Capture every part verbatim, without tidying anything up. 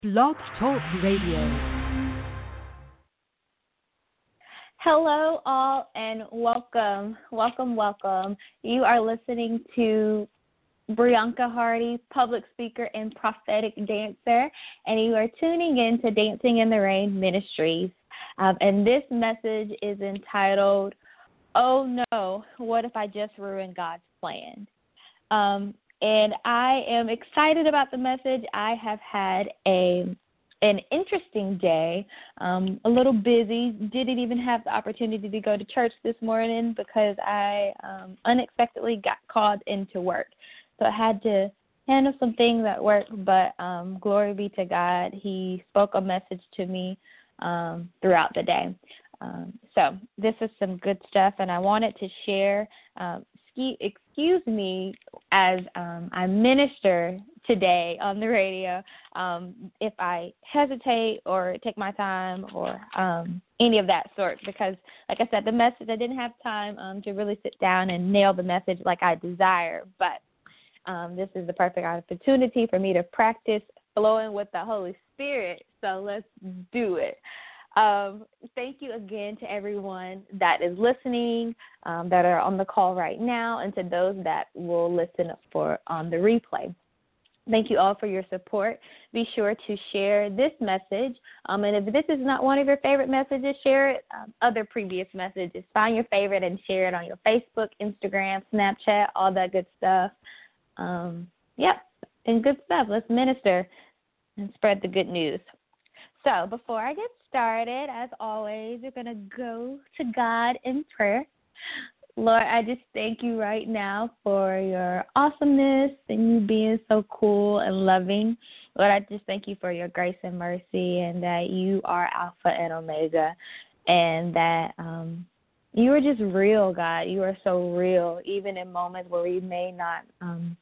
Blog Talk Radio. Hello, all, and welcome, welcome, welcome. You are listening to Brianka Hardy, public speaker and prophetic dancer, and you are tuning in to Dancing in the Rain Ministries. Um, and this message is entitled, "Oh no, what if I just ruined God's plan?" Um, and I am excited about the message. I have had a an interesting day, um, a little busy. Didn't even have the opportunity to go to church this morning because I um, unexpectedly got called into work. So I had to handle some things at work, but um, glory be to God. He spoke a message to me um, throughout the day. Um, so this is some good stuff, and I wanted to share. Um, excuse me as um, I minister today on the radio, um, if I hesitate or take my time or um, any of that sort, because, like I said, the message, I didn't have time um, to really sit down and nail the message like I desire, but um, this is the perfect opportunity for me to practice flowing with the Holy Spirit, so let's do it. Um, thank you again to everyone that is listening, um, that are on the call right now, and to those that will listen for on the replay. Thank you all for your support. Be sure to share this message. Um, and if this is not one of your favorite messages, share it, um, other previous messages. Find your favorite and share it on your Facebook, Instagram, Snapchat, all that good stuff. Um, yep, and good stuff. Let's minister and spread the good news. So before I get started, as always, we're going to go to God in prayer. Lord, I just thank you right now for your awesomeness and you being so cool and loving. Lord, I just thank you for your grace and mercy and that you are Alpha and Omega and that um, you are just real, God. You are so real, even in moments where we may not um,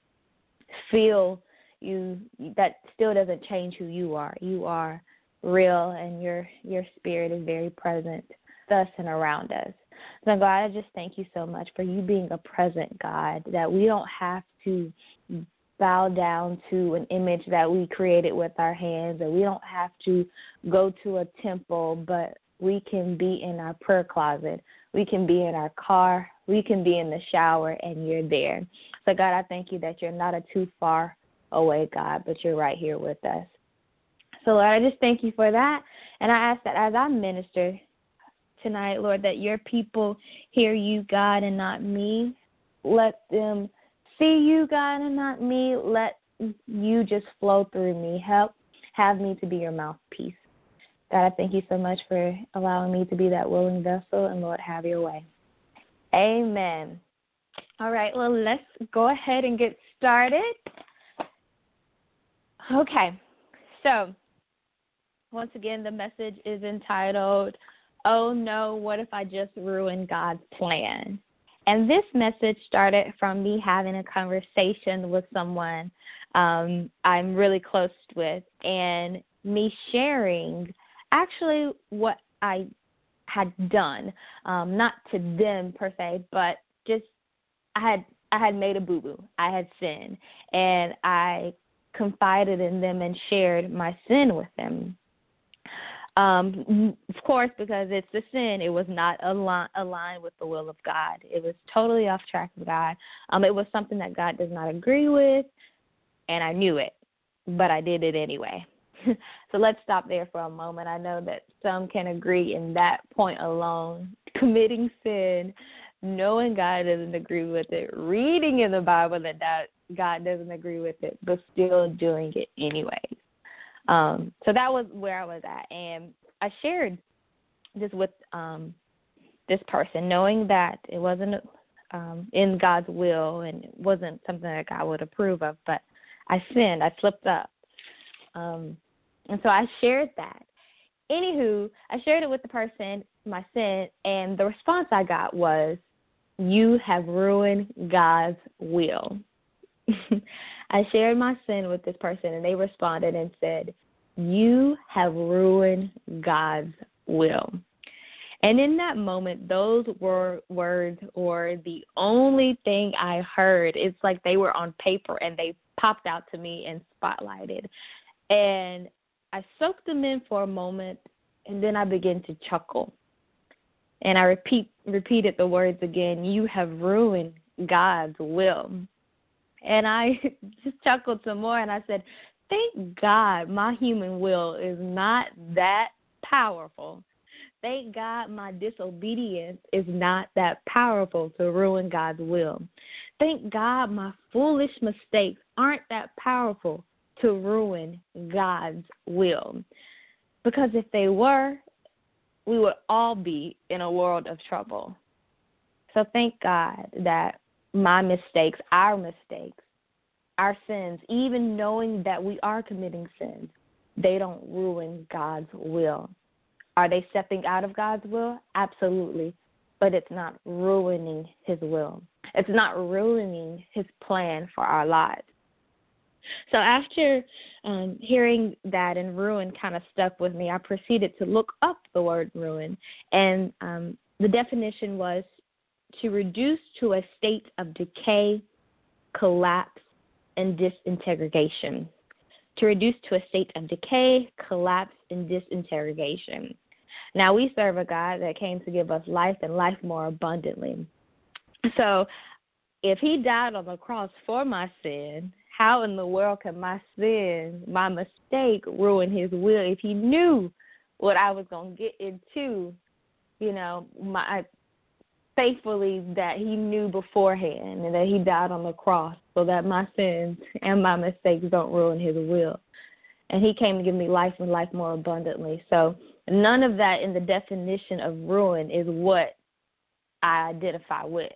feel you. That still doesn't change who you are. You are real, and your your spirit is very present with us and around us. So, God, I just thank you so much for you being a present God, that we don't have to bow down to an image that we created with our hands, and we don't have to go to a temple, but we can be in our prayer closet. We can be in our car. We can be in the shower, and you're there. So, God, I thank you that you're not a too far away God, but you're right here with us. So, Lord, I just thank you for that, and I ask that as I minister tonight, Lord, that your people hear you, God, and not me. Let them see you, God, and not me. Let you just flow through me. Help have me to be your mouthpiece. God, I thank you so much for allowing me to be that willing vessel, and Lord, have your way. Amen. All right, well, let's go ahead and get started. Okay, so once again, the message is entitled, "Oh no, what if I just ruined God's plan?" And this message started from me having a conversation with someone um, I'm really close with, and me sharing actually what I had done, um, not to them per se, but just I had I had made a boo-boo. I had sinned, and I confided in them and shared my sin with them. Um, of course, because it's a sin, it was not al- aligned with the will of God. It was totally off track with God. Um, it was something that God does not agree with, and I knew it, but I did it anyway. So let's stop there for a moment. I know that some can agree in that point alone, committing sin, knowing God doesn't agree with it, reading in the Bible that God doesn't agree with it, but still doing it anyway. Um, so that was where I was at, and I shared this with um, this person, knowing that it wasn't um, in God's will and it wasn't something that God would approve of, but I sinned, I slipped up, um, and so I shared that. Anywho, I shared it with the person, my sin, and the response I got was, "You have ruined God's will." I shared my sin with this person, and they responded and said, "You have ruined God's will." And in that moment, those were words were the only thing I heard. It's like they were on paper, and they popped out to me and spotlighted. And I soaked them in for a moment, and then I began to chuckle. And I repeat repeated the words again, you have ruined God's will. And I just chuckled some more, and I said, thank God my human will is not that powerful. Thank God my disobedience is not that powerful to ruin God's will. Thank God my foolish mistakes aren't that powerful to ruin God's will. Because if they were, we would all be in a world of trouble. So thank God that my mistakes, our mistakes, our sins, even knowing that we are committing sins, they don't ruin God's will. Are they stepping out of God's will? Absolutely. But it's not ruining his will. It's not ruining his plan for our lives. So after um, hearing that and ruin kind of stuck with me, I proceeded to look up the word ruin. And um, the definition was to reduce to a state of decay, collapse, and disintegration. To reduce to a state of decay, collapse, and disintegration. Now, we serve a God that came to give us life and life more abundantly. So if he died on the cross for my sin, how in the world can my sin, my mistake, ruin his will if he knew what I was going to get into, you know, my faithfully that he knew beforehand and that he died on the cross so that my sins and my mistakes don't ruin his will. And he came to give me life and life more abundantly. So none of that in the definition of ruin is what I identify with.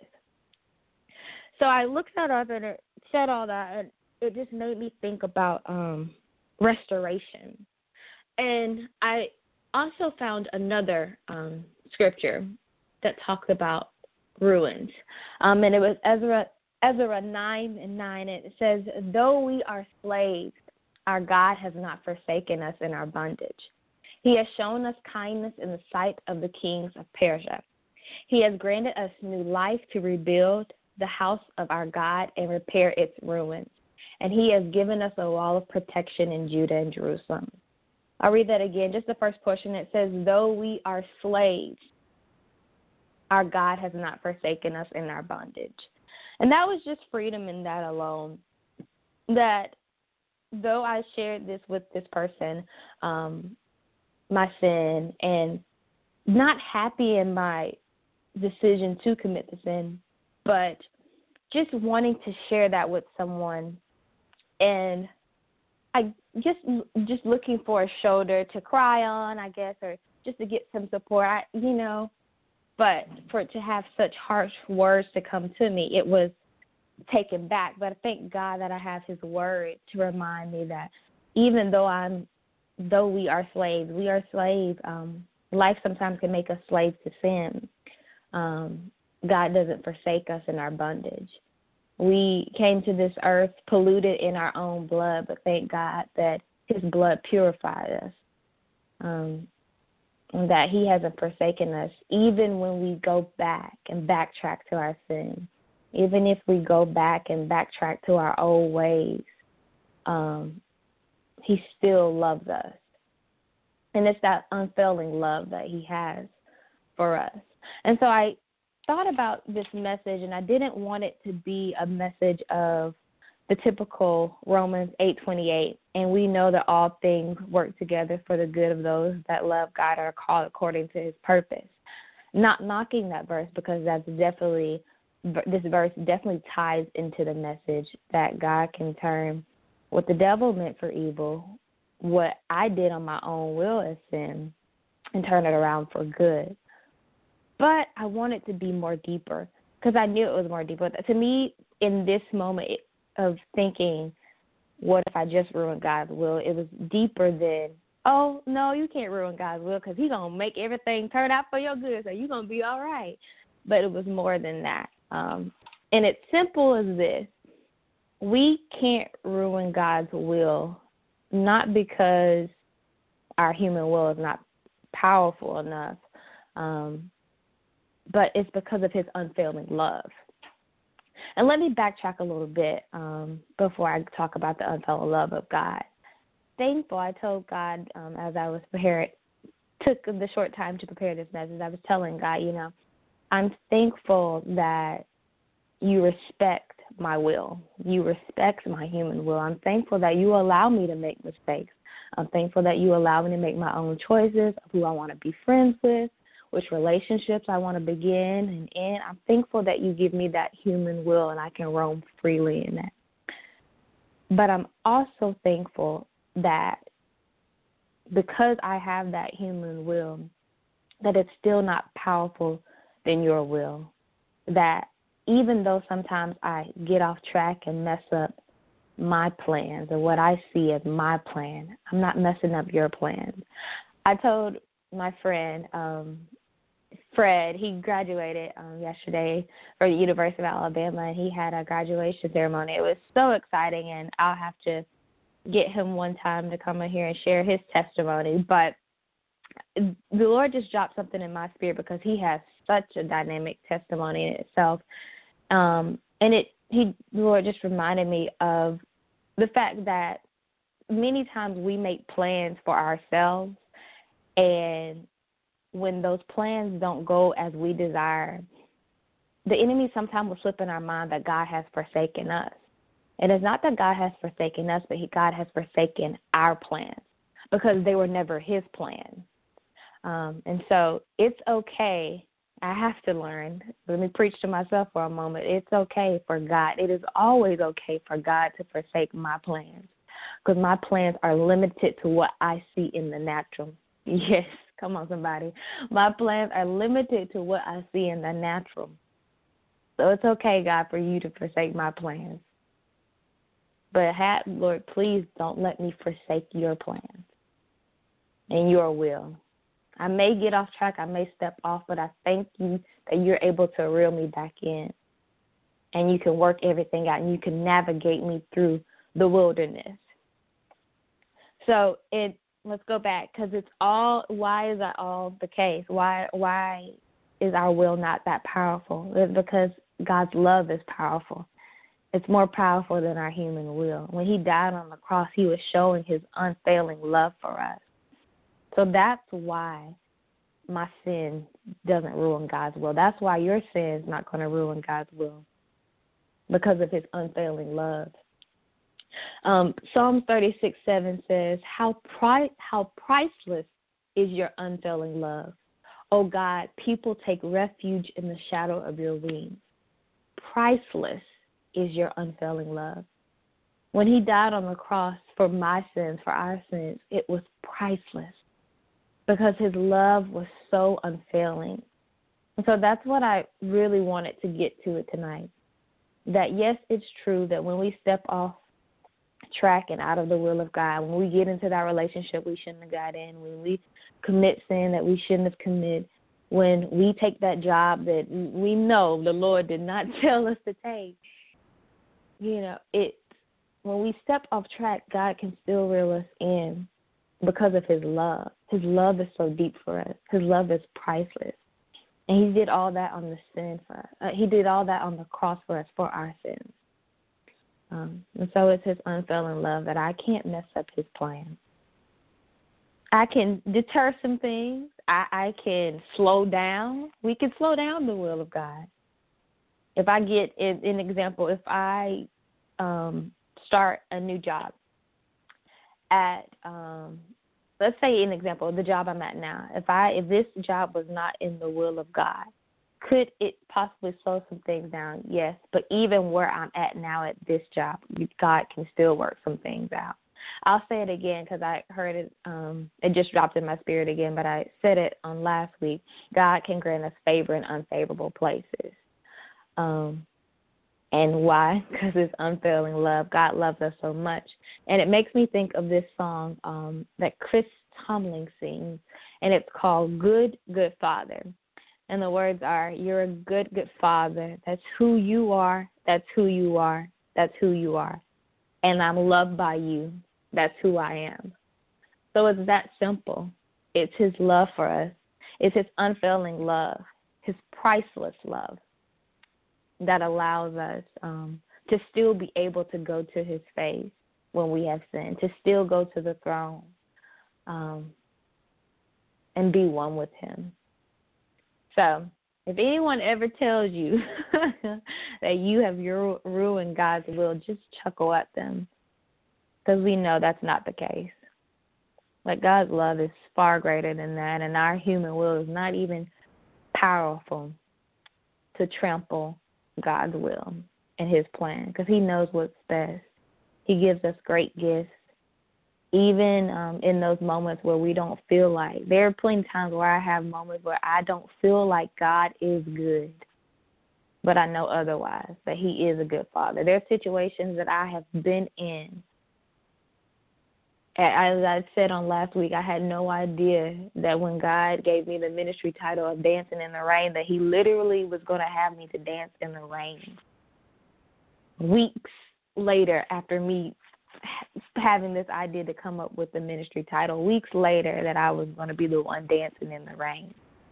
So I looked that up and it said all that, and it just made me think about um, restoration. And I also found another um, scripture that talks about ruins. Um, and it was Ezra, Ezra nine and nine. And it says, though we are slaves, our God has not forsaken us in our bondage. He has shown us kindness in the sight of the kings of Persia. He has granted us new life to rebuild the house of our God and repair its ruins. And he has given us a wall of protection in Judah and Jerusalem. I'll read that again, just the first portion. It says, though we are slaves, our God has not forsaken us in our bondage. And that was just freedom in that alone. That though I shared this with this person, um, my sin, and not happy in my decision to commit the sin, but just wanting to share that with someone, and I just just looking for a shoulder to cry on, I guess, or just to get some support, I, you know. But for it to have such harsh words to come to me, it was taken back. But I thank God that I have his word to remind me that even though I'm, though we are slaves, we are slaves. Um, life sometimes can make us slaves to sin. Um, God doesn't forsake us in our bondage. We came to this earth polluted in our own blood, but thank God that his blood purified us. Um, and that he hasn't forsaken us, even when we go back and backtrack to our sin. Even if we go back and backtrack to our old ways, um, he still loves us. And it's that unfailing love that he has for us. And so I thought about this message, and I didn't want it to be a message of the typical Romans eight twenty-eight, and we know that all things work together for the good of those that love God or are called according to his purpose. Not knocking that verse, because that's definitely, this verse definitely ties into the message that God can turn what the devil meant for evil, what I did on my own will as sin, and turn it around for good. But I want it to be more deeper, because I knew it was more deeper. To me, in this moment of thinking, what if I just ruined God's will, it was deeper than, oh, no, you can't ruin God's will because he's going to make everything turn out for your good, so you're going to be all right. But it was more than that. Um, and it's simple as this. We can't ruin God's will, not because our human will is not powerful enough, um, but it's because of his unfailing love. And let me backtrack a little bit um, before I talk about the unfailing love of God. thankful. I told God um, as I was preparing, took the short time to prepare this message, I was telling God, you know, I'm thankful that you respect my will. You respect my human will. I'm thankful that you allow me to make mistakes. I'm thankful that you allow me to make my own choices of who I want to be friends with, which relationships I want to begin and end. I'm thankful that you give me that human will and I can roam freely in that. But I'm also thankful that because I have that human will, that it's still not powerful than your will. That even though sometimes I get off track and mess up my plans or what I see as my plan, I'm not messing up your plans. I told my friend, um, Fred, he graduated um, yesterday from the University of Alabama, and he had a graduation ceremony. It was so exciting, and I'll have to get him one time to come in here and share his testimony. But the Lord just dropped something in my spirit because he has such a dynamic testimony in itself. Um, and it, he, the Lord just reminded me of the fact that many times we make plans for ourselves, and when those plans don't go as we desire, the enemy sometimes will slip in our mind that God has forsaken us. It is not that God has forsaken us, but he, God has forsaken our plans because they were never his plans. Um, and so it's okay. I have to learn. Let me preach to myself for a moment. It's okay for God. It is always okay for God to forsake my plans because my plans are limited to what I see in the natural. Yes, come on, somebody. My plans are limited to what I see in the natural. So it's okay, God, for you to forsake my plans. But, have, Lord, please don't let me forsake your plans and your will. I may get off track, I may step off, but I thank you that you're able to reel me back in and you can work everything out and you can navigate me through the wilderness. So it let's go back because it's all, why is that all the case? Why why is our will not that powerful? It's because God's love is powerful. It's more powerful than our human will. When he died on the cross, he was showing his unfailing love for us. So that's why my sin doesn't ruin God's will. That's why your sin is not going to ruin God's will, because of his unfailing love. Um, Psalm thirty-six seven says, how, pri- how priceless is your unfailing love. Oh God, people take refuge in the shadow of your wings. Priceless is your unfailing love. When he died on the cross for my sins, for our sins, it was priceless because his love was so unfailing. And so that's what I really wanted to get to it tonight. That yes, it's true that when we step off track and out of the will of God, when we get into that relationship we shouldn't have got in, when we commit sin that we shouldn't have committed, when we take that job that we know the Lord did not tell us to take, you know, it when we step off track, God can still reel us in because of his love. His love is so deep for us. His love is priceless. And he did all that on the sin for us. Uh, he did all that on the cross for us, for our sins. Um, and so it's his unfailing love that I can't mess up his plan. I can deter some things. I, I can slow down. We can slow down the will of God. If I get an example, if I um, start a new job at, um, let's say an example, the job I'm at now. If I if this job was not in the will of God, could it possibly slow some things down? Yes, but even where I'm at now at this job, God can still work some things out. I'll say it again because I heard it. Um, it just dropped in my spirit again, but I said it on last week. God can grant us favor in unfavorable places. Um, and why? Because his unfailing love. God loves us so much. And it makes me think of this song um, that Chris Tomlin sings, and it's called Good, Good Father. And the words are, you're a good, good father. That's who you are. That's who you are. That's who you are. And I'm loved by you. That's who I am. So it's that simple. It's his love for us. It's his unfailing love, his priceless love that allows us um, to still be able to go to his face, when we have sinned, to still go to the throne um, and be one with him. So if anyone ever tells you that you have ru- ruined God's will, just chuckle at them, because we know that's not the case. Like, God's love is far greater than that, and our human will is not even powerful to trample God's will and his plan, because he knows what's best. He gives us great gifts, even um, in those moments where we don't feel like. There are plenty of times where I have moments where I don't feel like God is good, but I know otherwise, that he is a good father. There are situations that I have been in. As I said on last week, I had no idea that when God gave me the ministry title of Dancing in the Rain, that he literally was going to have me to dance in the rain. Weeks later, after me having this idea to come up with the ministry title, weeks later, that I was going to be the one dancing in the rain.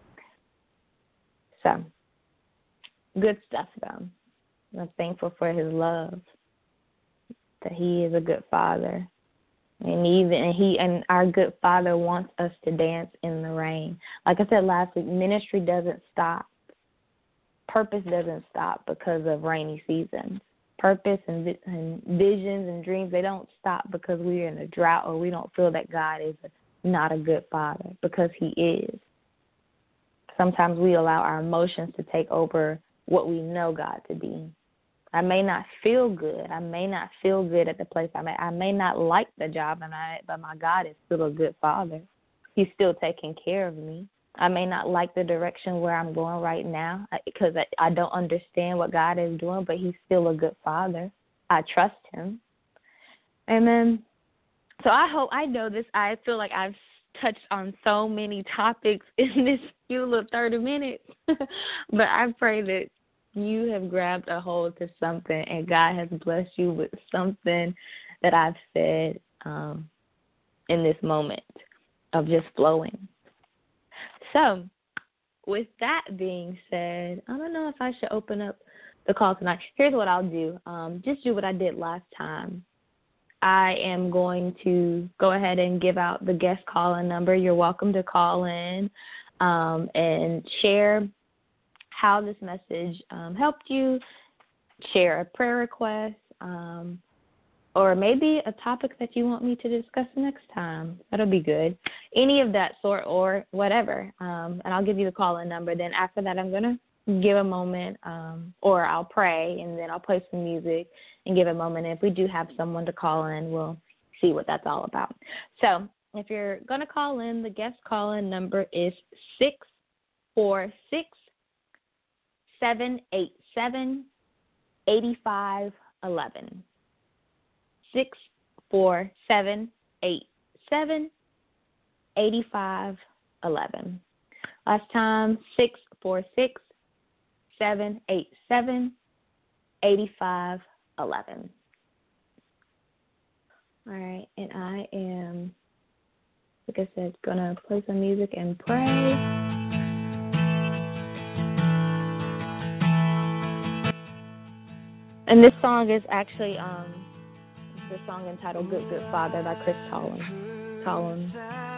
So, good stuff, though. I'm thankful for his love, that he is a good father. And even and he and our good Father wants us to dance in the rain. Like I said last week, ministry doesn't stop. Purpose doesn't stop because of rainy seasons. Purpose and, and visions and dreams, they don't stop because we're in a drought or we don't feel that God is not a good Father, because he is. Sometimes we allow our emotions to take over what we know God to be. I may not feel good. I may not feel good at the place I'm at. I may not like the job I'm at, but my God is still a good Father. He's still taking care of me. I may not like the direction where I'm going right now because I, I don't understand what God is doing, but he's still a good Father. I trust him. Amen. So I hope, I know this, I feel like I've touched on so many topics in this few little thirty minutes, but I pray that you have grabbed a hold to something and God has blessed you with something that I've said um, in this moment of just flowing. So, with that being said, I don't know if I should open up the call tonight. Here's what I'll do. Um, just do what I did last time. I am going to go ahead and give out the guest call-in number. You're welcome to call in um, and share how this message um, helped you, share a prayer request, um, or maybe a topic that you want me to discuss next time. That'll be good. Any of that sort or whatever. Um, and I'll give you the call-in number. Then after that, I'm going to give a moment, um, or I'll pray, and then I'll play some music and give a moment. And if we do have someone to call in, we'll see what that's all about. So if you're going to call in, the guest call-in number is six four six, seven eight seven, eight five one one. Six four seven eight seven eight five one one. Last time, six four six, seven eight seven, eight five one one. All right, and I am, like I said, gonna play some music and pray. And this song is actually um, the song entitled Good, Good Father by Chris Tomlin. Tomlin.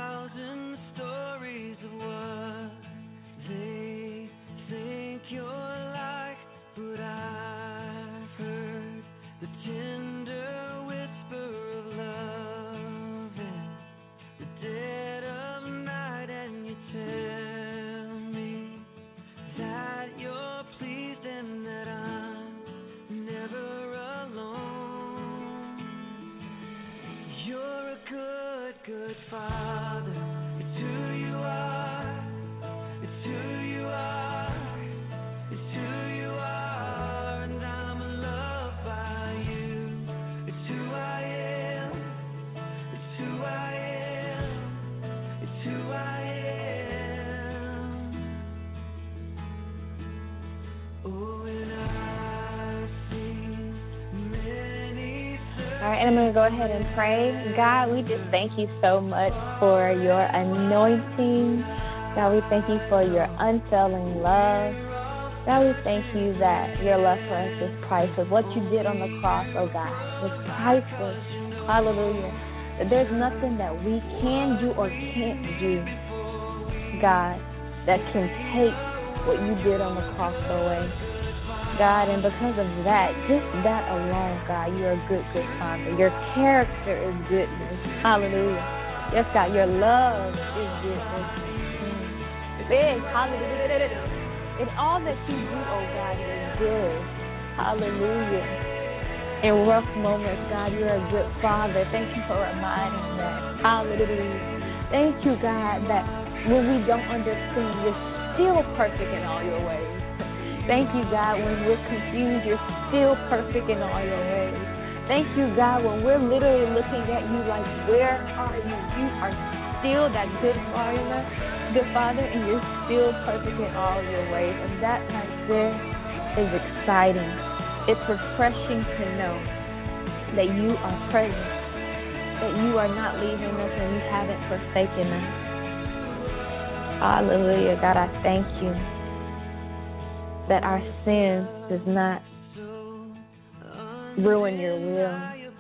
Good Father, it's who you are, it's who you are, it's who you are, and I'm loved by you. It's who I am, it's who I am, it's who I am. Oh, and I've seen many. All right, and I'm going to go ahead and pray. God, we just thank you so much for your anointing. God, we thank you for your unfailing love. God, we thank you that your love for us is priceless. What you did on the cross, oh God, was priceless. Hallelujah. That there's nothing that we can do or can't do, God, that can take what you did on the cross away. God, and because of that, just that alone, God, you're a good, good Father. Your character is goodness. Hallelujah. Yes, God, your love is goodness. Mm. Big, hallelujah. And all that you do, oh God, is good. Hallelujah. In rough moments, God, you're a good Father. Thank you for reminding that. Hallelujah. Thank you, God, that when we don't understand, you're still perfect in all your ways. Thank you, God, when we're confused, you're still perfect in all your ways. Thank you, God, when we're literally looking at you like, where are you? You are still that good Father, good Father, and you're still perfect in all your ways. And that right there is exciting. It's refreshing to know that you are present, that you are not leaving us and you haven't forsaken us. Hallelujah. God, I thank you that our sin does not ruin your will.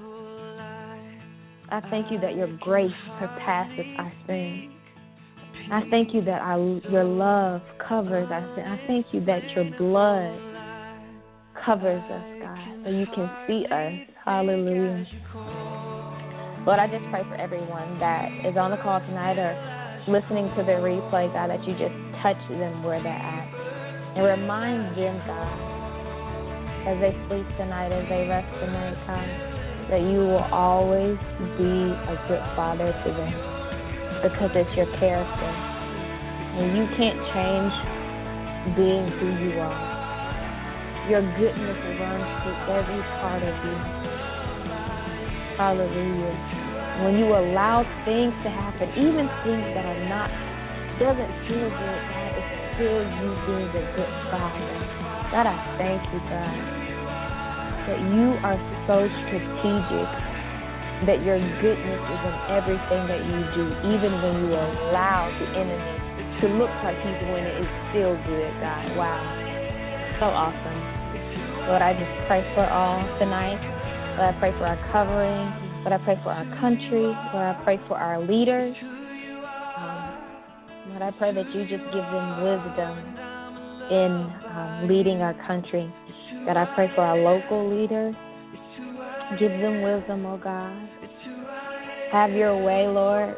I thank you that your grace surpasses our sin. I thank you that our, your love covers our sin. I thank you that your blood covers us, God, so you can see us. Hallelujah. Lord, I just pray for everyone that is on the call tonight or listening to the replay, God, that you just touch them where they're at. And remind them, God, as they sleep tonight, as they rest tonight, God, that you will always be a good Father to them because it's your character. And you can't change being who you are. Your goodness runs through every part of you. Hallelujah. When you allow things to happen, even things that are not, doesn't feel good, God, still you being a good Father. God, I thank you, God, that you are so strategic, that your goodness is in everything that you do, even when you allow the enemy to look like he's winning, it's still good, God. Wow. So awesome. Lord, I just pray for all tonight. Lord, I pray for our covering. Lord, I pray for our country. Lord, I pray for our leaders. Lord, I pray that you just give them wisdom in um, leading our country. God, I pray for our local leaders. Give them wisdom, oh God. Have your way, Lord.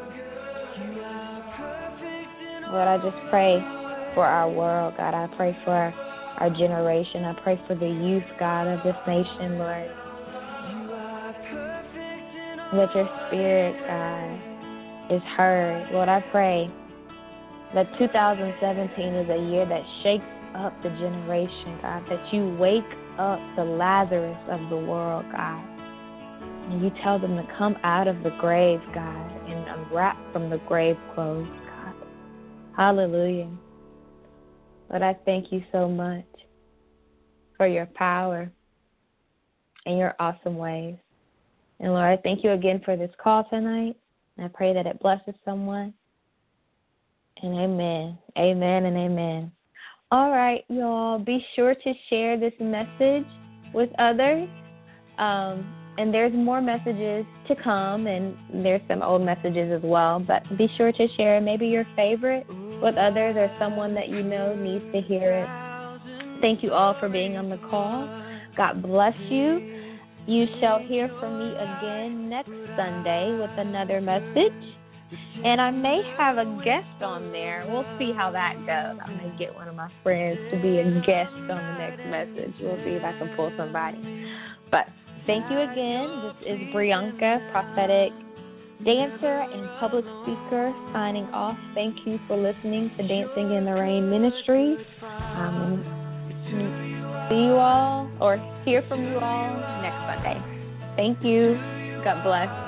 Lord, I just pray for our world, God. I pray for our, our generation. I pray for the youth, God, of this nation, Lord. That your spirit, God, is heard. Lord, I pray that two thousand seventeen is a year that shakes up the generation, God, that you wake up the Lazarus of the world, God, and you tell them to come out of the grave, God, and unwrap from the grave clothes, God. Hallelujah. Lord, I thank you so much for your power and your awesome ways. And Lord, I thank you again for this call tonight, and I pray that it blesses someone. And amen. Amen and amen. All right, y'all. Be sure to share this message with others. Um, and there's more messages to come, and there's some old messages as well. But be sure to share maybe your favorite with others or someone that you know needs to hear it. Thank you all for being on the call. God bless you. You shall hear from me again next Sunday with another message. And I may have a guest on there. We'll see how that goes. I may get one of my friends to be a guest on the next message. We'll see if I can pull somebody. But thank you again. This is Brianka, prophetic dancer and public speaker, signing off. Thank you for listening to Dancing in the Rain Ministries. Um, see you all, or hear from you all next Sunday. Thank you. God bless.